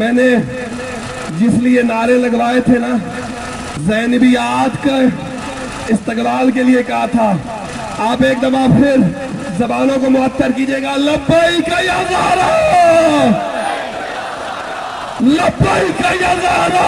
मैंने जिस लिए नारे लगवाए थे ना, ज़ैनबियात का इस्तक़लाल के लिए कहा था, आप एक दफा फिर ज़बानों को मुअत्तर कीजिएगा। लब्बैक या ज़हरा, लब्बैक या ज़हरा,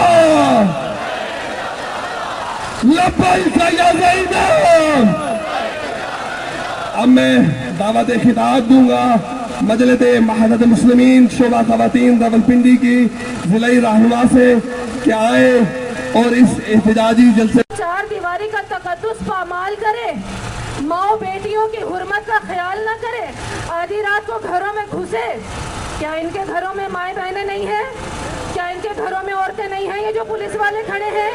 लब्बैक या ज़ैनब। अब मैं दावत खिताब दूंगा मजलिस महज़त मुस्लिमीन शोबा ख़वातीन रावलपिंडी की ज़िला रहनुमा से कि आए और इस एहतजाजी जलसे चार दीवारी का तकद्दुस पामाल करे, माँ बेटियों की हुर्मत का ख्याल न करे, आधी रात को घरों में घुसे। क्या इनके घरों में माए बहनें नहीं हैं? क्या इनके घरों में औरतें नहीं हैं? ये जो पुलिस वाले खड़े हैं,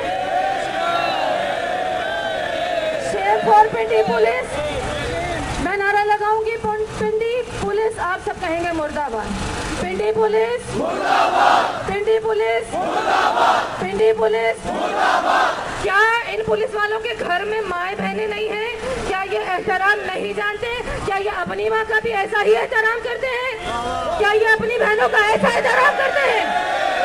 शेर फॉर पिंडी पुलिस, मैं नारा लगाऊंगी पिंडी पुलिस, आप सब कहेंगे मुर्दाबाद। पिंडी पुलिस मुर्दाबाद, पिंडी पुलिस मुर्दाबाद, पिंडी पुलिस मुर्दाबाद। क्या इन पुलिस वालों के घर में माए बहनें नहीं हैं? क्या ये एहतराम नहीं जानते? क्या ये अपनी माँ का भी ऐसा ही एहतराम करते हैं? क्या ये अपनी बहनों का ऐसा एहतराम करते हैं?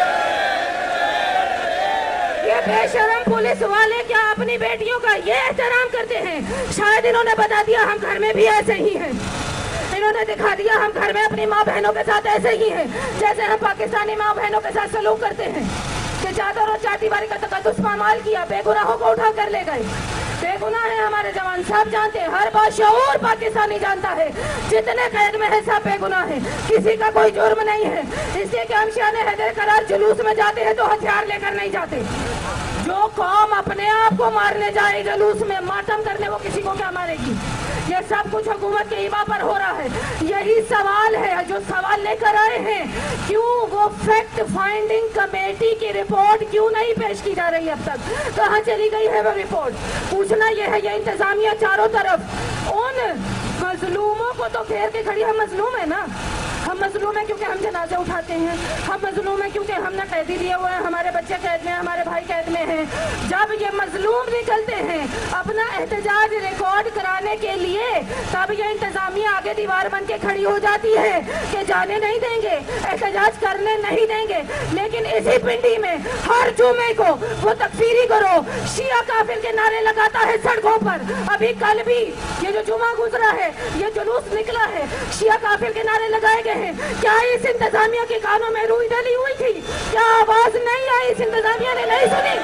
ये बेशरम पुलिस वाले क्या अपनी बेटियों का ये एहतराम करते हैं? शायद इन्होंने बता दिया हम घर में भी ऐसे ही हैं। इन्होंने दिखा दिया हम घर में अपनी माँ बहनों के साथ ऐसे ही हैं जैसे हम पाकिस्तानी माँ बहनों के साथ सलूक करते हैं कि चादर और चार दीवारी का तकद्दुस पामाल किया, बेगुनाहों को उठा कर ले गए। बेगुनाह है हमारे जवान, सब जानते हैं, हर बाशऊर पाकिस्तानी जानता है, जितने कैद में है सब बेगुनाह है, किसी का कोई जुर्म नहीं है। इसलिए कि हम शान हैदर करार जुलूस में जाते हैं तो हथियार लेकर नहीं जाते। जो कौम अपने आप को मारने जाए जुलूस में, मातम करने, वो किसी को क्या मारेगी? ये सब कुछ हुकूमत के इमा पर हो रहा है। यही सवाल है जो सवाल लेकर आए हैं, क्यों वो फैक्ट फाइंडिंग कमेटी की रिपोर्ट क्यों नहीं पेश की जा रही? अब तक कहाँ चली गई है वो रिपोर्ट? पूछना ये है। ये इंतजामिया चारों तरफ उन मजलूमों को तो घेर के खड़ी, हम मजलूम है ना, हम मजलूम है क्योंकि हम जनाजा उठाते हैं, हम मजलूम है क्योंकि हमने कैदी लिए हुए हैं, हमारे बच्चे कैद में, हमारे भाई कैद में हैं। जब ये मजलूम निकलते हैं अपना एहतजाज रिकॉर्ड कराने के लिए, तब ये इंतजामिया आगे दीवार बन के खड़ी हो जाती है कि जाने नहीं देंगे, एहतजाज करने नहीं देंगे। लेकिन इसी पिंडी में हर जुमे को वो तकफीरी करो, शिया काफिर के नारे लगाता है सड़कों पर। अभी कल भी ये जो जुमा गुजरा है, ये जुलूस निकला है, शिया काफिर के नारे लगाए गए हैं। क्या इस इंतजामिया के कानों में रुई डली हुई थी? क्या आवाज नहीं आई? इस इंतजामिया ने नहीं सुनी?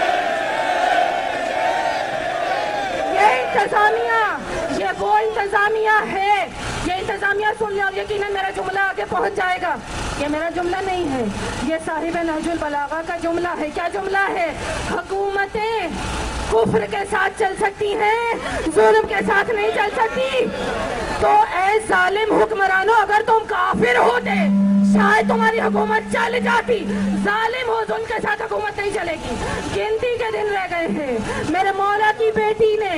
ये इंतजामिया, ये वो इंतजामिया है। ये इंतजामिया सुन ले और यकीनन मेरा जुमला आगे पहुंच जाएगा। ये मेरा जुमला नहीं है, ये साहिब नहजुल बलागा का जुमला है। क्या जुमला है? हुकूमतें कुफ्र के साथ चल सकती हैं, जुल्म के साथ नहीं चल सकती। तो ऐ जालिम हुक्मरानों, अगर तुम काफिर होते शायद तुम्हारी हुकूमत चल जाती। जालिम हो, जुल्म के साथ हुकूमत नहीं चलेगी। गिनती के दिन रह गए हैं। मेरे मौला की बेटी ने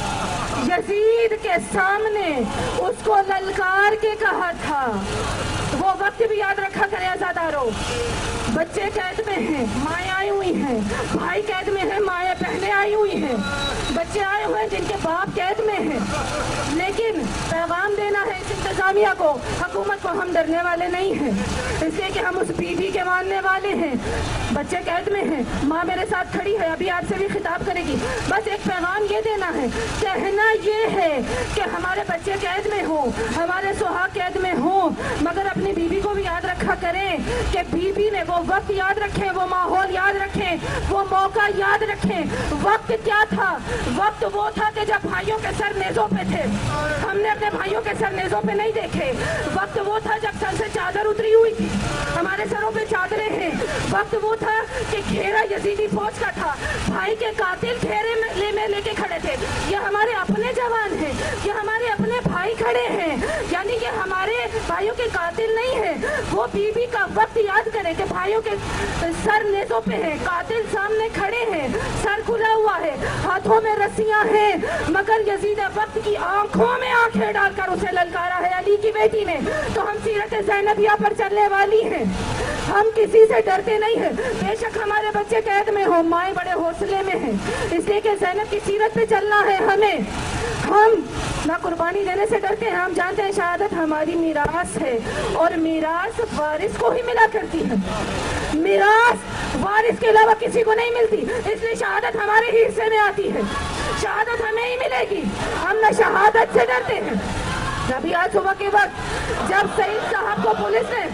यजीद के सामने उसको ललकार के कहा था। वो वक्त भी याद रखा करे आजादारों। बच्चे कैद में हैं, माएँ आई हुई हैं, भाई कैद में हैं, माएँ बहनें आई हुई हैं, बच्चे आए हुए हैं जिनके बाप कैद में हैं। लेकिन पैगाम देना है इस इंतजामिया को, हुकूमत को हम डरने वाले नहीं हैं, इसलिए कि हम उस बीवी के मानने वाले हैं। बच्चे कैद में हैं, माँ मेरे साथ खड़ी है, अभी आपसे भी खिताब करेगी। बस एक पैगाम ये देना है, कहना ये है कि हमारे बच्चे कैद में हो, हमारे सुहाग कैद में हो, मगर अपनी बीवी को भी याद रखा करें कि बीवी ने वो वक्त याद रखें, वो माहौल याद रखें, वो मौका याद रखें। वक्त क्या था? वक्त वो था कि जब भाइयों के सर नेज़ों पे थे, हमने अपने भाइयों के सर नेज़ों पे नहीं देखे। वक्त वो था जब सर से चादर उतरी हुई थी, हमारे सरों पे चादरें हैं। वक्त वो था कि घेरा यजीदी फौज का था, भाई के कातिल घेरे में लेके खड़े थे। ये हमारे अपने जवान हैं, ये हमारे अपने भाई खड़े हैं, यानी कि हमारे भाइयों के कातिल नहीं है। वो बीवी का वक्त याद करें कि भाइयों के सर नेज़ों पे है, कातिल सामने खड़े हैं, सर खुला हुआ है, हाथों में रस्सियां हैं, मगर यजीद वक्त की आंखों में आंखें डालकर उसे ललकारा है अली की बेटी ने। तो हम सीरत ज़ैनबिया पर चलने वाली हैं, हम किसी से डरते नहीं हैं। बेशक हमारे बच्चे कैद में हो, माएँ बड़े हौसले में हैं, इसलिए कि ज़ैनब की सीरत पे चलना है हमें। हम ना कुर्बानी देने से डरते हैं, हम जानते हैं शहादत हमारी मीरास है और मीरास वारिस को ही मिला करती है। میراث وارث کے علاوہ کسی کو نہیں ملتی، اس لیے شہادت ہمارے ہی حصے میں آتی ہے، شہادت ہمیں ہی ملے گی، ہم نہ شہادت سے ڈرتے ہیں۔ ابھی آج صبح کے وقت جب سعید صاحب کو پولیس نے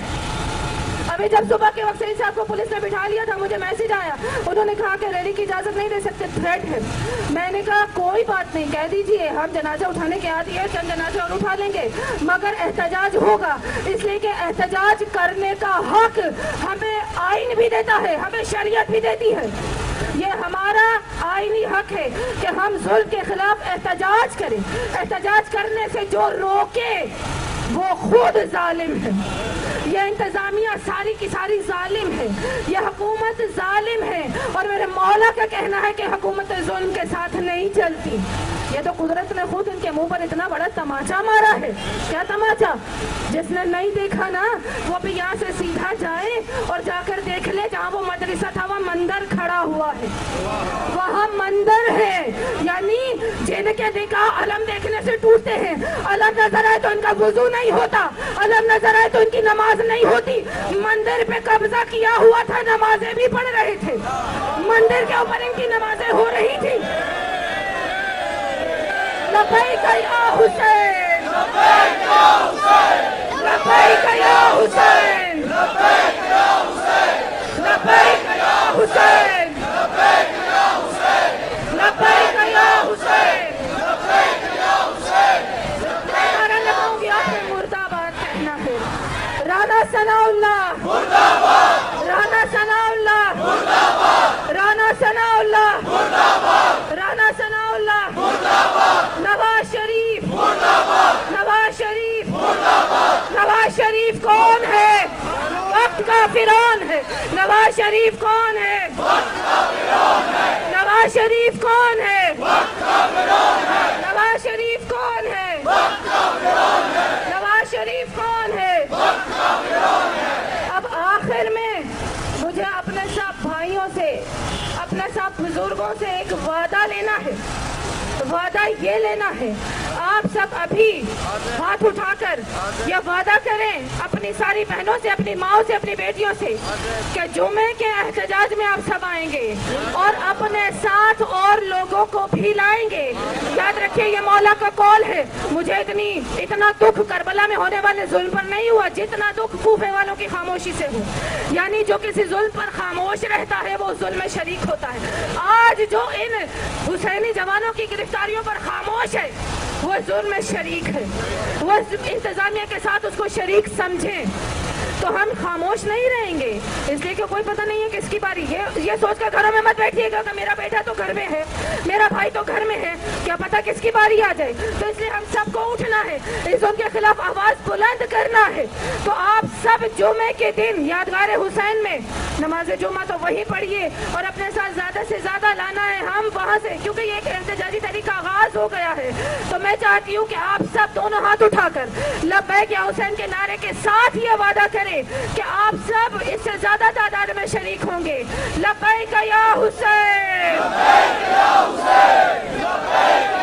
سعید صاحب کو پولیس نے بٹھا لیا تھا، مجھے میسج آیا، انہوں نے کہا کہ ریلی کی اجازت نہیں دے سکتے، تھریٹ ہے۔ میں نے کہا کوئی بات نہیں، کہہ دیجئے ہم جنازہ اٹھانے کے عادی ہیں، چند جنازے اور اٹھا لیں گے، مگر احتجاج ہوگا، اس لیے کہ احتجاج کرنے کا حق ہمیں آئین بھی دیتا ہے، ہمیں شریعت بھی دیتی ہے۔ یہ ہمارا آئینی حق ہے کہ ہم ظلم کے خلاف احتجاج کریں۔ احتجاج کرنے سے جو روکے وہ خود ظالم ہے۔ یہ انتظامیہ ساری کی ساری ظالم ہے، یہ حکومت ظالم ہے، اور میرے مولا کا کہنا ہے کہ حکومت ظلم کے ساتھ نہیں چلتی۔ یہ تو قدرت نے خود ان کے منہ پر اتنا بڑا تماچا مارا ہے۔ کیا تماچا؟ جس نے نہیں دیکھا نا وہ بھی یہاں سے سیدھا جائے اور جا کر دیکھ لے، جہاں وہ مدرسہ تھا وہ مندر کھڑا ہوا ہے، وہاں مندر ہے، یعنی جن کے نکاح علم دیکھنے سے ٹوٹتے ہیں، علم نظر آئے تو ان کا وضو نہیں ہوتا، علم نظر آئے تو ان کی نماز نہیں ہوتی۔ مندر پہ قبضہ کیا ہوا تھا، نمازیں بھی پڑھ رہے تھے، مندر کے اوپر ان کی نمازیں ہو رہی تھی۔ لبیک یا حسین، لبیک یا حسین، لبیک یا حسین، لبیک یا حسین، لبیک یا حسین، لبیک یا حسین، لبیک یا حسین، لبیک یا حسین۔ میں نعرہ لگاؤں گی، آپ نے مرد آباد کہنا ہے۔ رانا ثناء اللہ مرد آباد، رانا ثناء اللہ مرد آباد، رانا ثناء اللہ مرد آباد، رانا ثناء اللہ مرد آباد، نواز شریف مرد آباد، نواز شریف مرد آباد۔ نواز شریف کون ہے؟ وقت کا فرعون ہے۔ نواز شریف کون ہے؟ وقت کا فرعون ہے۔ نواز شریف کون ہے؟ وقت کا فرعون ہے۔ نواز شریف کون ہے؟ وقت کا فرعون ہے۔ نواز شریف کون ہے؟ وقت کا فرعون ہے۔ اب آخر میں مجھے اپنے سب بھائیوں سے، اپنے سب بزرگوں سے ایک وعدہ لینا ہے۔ وعدہ یہ لینا ہے، آپ سب ابھی ہاتھ اٹھا کر یہ وعدہ کریں اپنی ساری بہنوں سے، اپنی ماؤں سے، اپنی بیٹیوں سے کہ جمعے کے احتجاج میں آپ سب آئیں گے اور اپنے ساتھ اور لوگوں کو بھی لائیں گے۔ یاد رکھیں یہ مولا کا قول ہے۔ مجھے اتنا دکھ کربلا میں ہونے والے ظلم پر نہیں ہوا جتنا دکھ کوفے والوں کی خاموشی سے ہو، یعنی جو کسی ظلم پر خاموش رہتا ہے وہ ظلم میں شریک ہوتا ہے۔ آج جو ان حسینی جوانوں کی گرفتاریوں پر خاموش ہے وہ ظلم میں شریک ہے، وہ انتظامیہ کے ساتھ اس کو شریک سمجھیں، تو ہم خاموش نہیں رہیں گے، اس لیے کہ کوئی پتہ نہیں ہے کس کی باری۔ یہ سوچ کر گھروں میں مت بیٹھیے گا کہ میرا بیٹا تو گھر میں ہے، میرا بھائی تو گھر میں ہے، کیا پتہ کس کی باری آ جائے۔ تو اس لیے ہم سب کو اٹھنا ہے، اس ظلم کے خلاف آواز بلند کرنا ہے۔ تو آپ سب جمعے کے دن یادگار حسین میں نماز جمعہ تو وہی پڑھیے اور اپنے ساتھ زیادہ سے زیادہ لانا ہے ہم وہاں سے، کیونکہ یہ ایک احتجاجی طریقہ آغاز ہو گیا ہے۔ تو میں چاہتی ہوں کہ آپ سب دونوں ہاتھ اٹھا کر لبیک یا حسین کے نعرے کے ساتھ یہ وعدہ کریں کہ آپ سب اس سے زیادہ تعداد میں شریک ہوں گے۔ لبیک یا حسین، لبیک یا حسین، لبیک